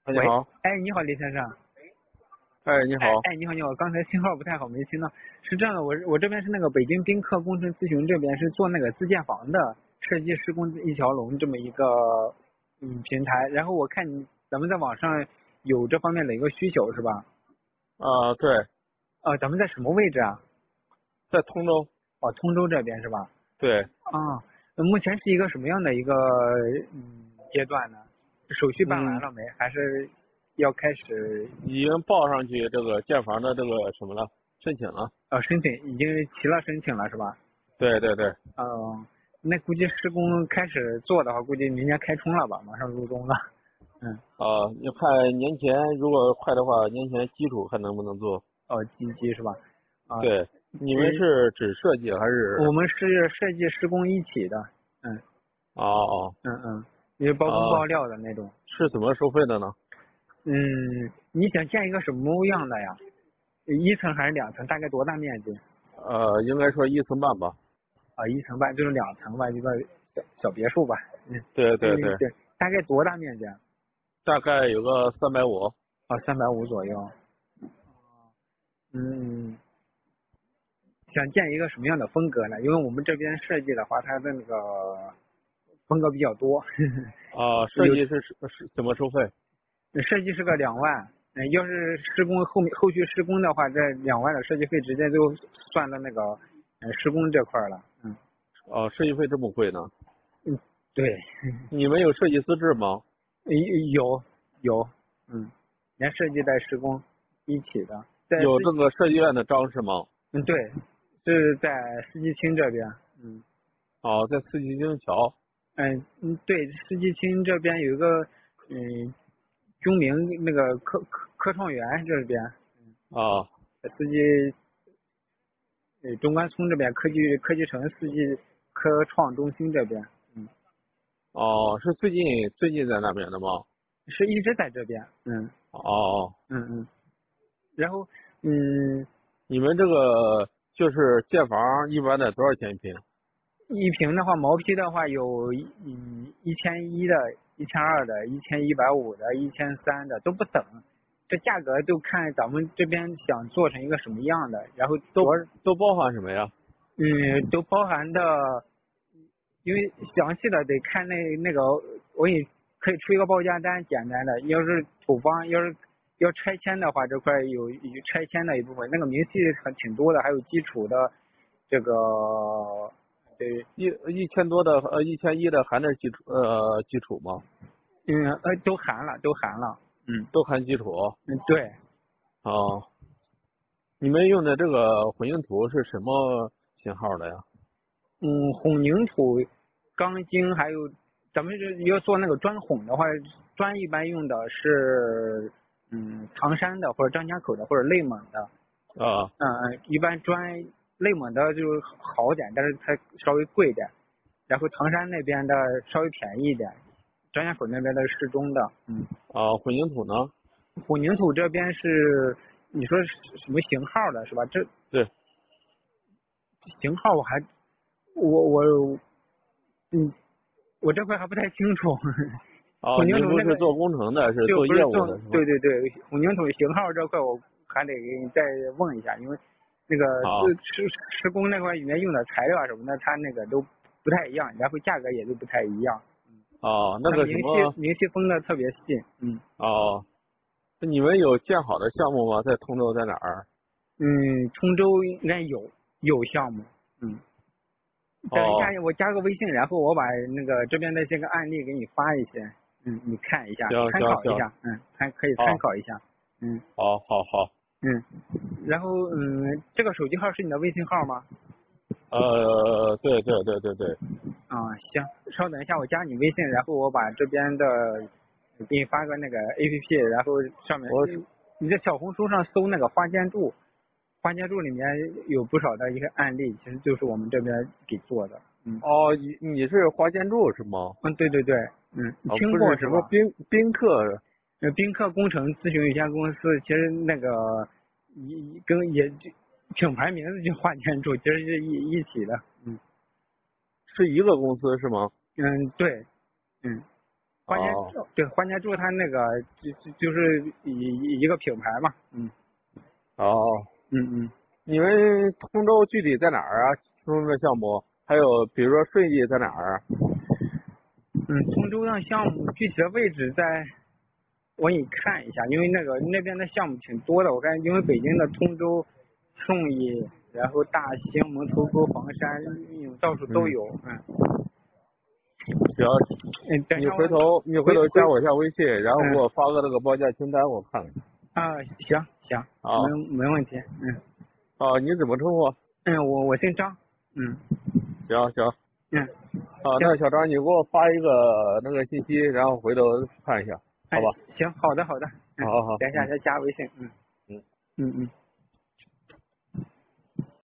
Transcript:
喂， 你好。 哎，你好，李先生。 哎，你好。 你好，你好，刚才信号不太好，没听到。是这样的，我这边是那个北京宾客工程咨询这边是做那个自建房的设计施工一条龙这么一个平台，然后我看咱们在网上有这方面的一个需求是吧？ 对， 咱们在什么位置啊？ 在通州。 通州这边是吧？ 对。 目前是一个什么样的一个阶段呢？手续办完嗯， 了没？还是要开始？ 已经报上去这个建房的这个什么了，申请了。 申请已经提了申请了是吧？ 对对对。 那估计施工开始做的话，估计明年开冲了吧，马上入冬了。 你看年前如果快的话，年前基础看能不能做。 基是吧？ 对，你们是只设计还是？ 我们是设计施工一体的。 哦。 也包工包料的那种。 是怎么收费的呢？ 你想建一个什么样的呀？一层还是两层？大概多大面积？ 应该说1层半吧。 一层半就是2层吧，一个小别墅吧。 对对对。 对，大概多大面积？ 大概有个350。 350左右。想建一个什么样的风格呢？因为我们这边设计的话，它的那个风格比较多。 设计是怎么收费？ 设计是个2万，要是施工后续施工的话，这2万的设计费直接就算到那个施工这块了。 设计费这么贵呢？ 对。 你们有设计资质吗？ 有。连设计带施工一起的。 有这个设计院的章是吗？ 对，是在四季青这边。 在四季青桥。 对，四季青这边有一个中明那个科创园这边。四季中关村这边科技城四季科创中心这边。 是最近在那边的吗？ 是一直在这边。然后你们这个就是建房一般得多少钱一平？ 一平的话，毛坯的话有1100的、1200的、1150的、1300的都不等，这价格就看咱们这边想做成一个什么样的，然后都包含什么呀？ 都包含的，因为详细的得看那个，我也可以出一个报价单，简单的，要是土方要拆迁的话，这块有拆迁的一部分，那个明细挺多的，还有基础的这个。对 1000多的1100的含着基础吗？ 都含了。 都含基础。 对。 你们用的这个混凝土是什么型号的呀？ 混凝土、钢筋，还有咱们要做那个砖混的话，砖一般用的是唐山的或者张家口的或者内蒙的。一般砖内蒙的就好点，但是它稍微贵点，然后唐山那边的稍微便宜一点，张家口那边的适中的。 混凝土呢？ 混凝土这边是你说什么型号的是吧？ 对。 型号我这块还不太清楚。混凝土那个你不是做工程的，是就做业务的是吗？ 对，混凝土型号这块我还得给你再问一下，因为那个施工那块里面用的材料什么的，它那个都不太一样，然后价格也都不太一样。 那个什么明细封的特别细。 你们有建好的项目吗？在通州在哪儿？ 通州应该有项目。等一下，我加个微信，然后我把那个这边的这个案例给你发一些，你看一下，参考一下。可以参考一下。 好。 然后这个手机号是你的微信号吗？ 对。 行，稍等一下，我加你微信，然后我把这边的给你发个那个 APP，然后上面你在小红书上搜那个花间柱。花间柱里面有不少的一个案例，其实就是我们这边给做的。 你是花间柱是吗？ 对。你听过什么宾客？ 宾客工程咨询有限公司，其实那个也品牌名字就花间柱，其实是一起的。 是一个公司是吗？ 对。 花间柱，对，花间柱它那个就是一个品牌嘛， 哦， 嗯。 你们通州具体在哪儿啊？通州的项目，还有比如说顺义在哪儿啊？ 通州的项目具体的位置我给你看一下，因为那边的项目挺多的，我感觉因为北京的通州、顺义，然后大兴、门头沟、黄山、运营到处都有， 行， 等一下你回头加我一下微信，然后给我发个那个报价清单，我看看。 啊，行，没问题， 你怎么称呼？ 我姓张， 行， 行， 那小张你给我发一个那个信息，然后回头看一下，好吧？ 行，好的， 好， 等一下再加微信， 嗯。 嗯。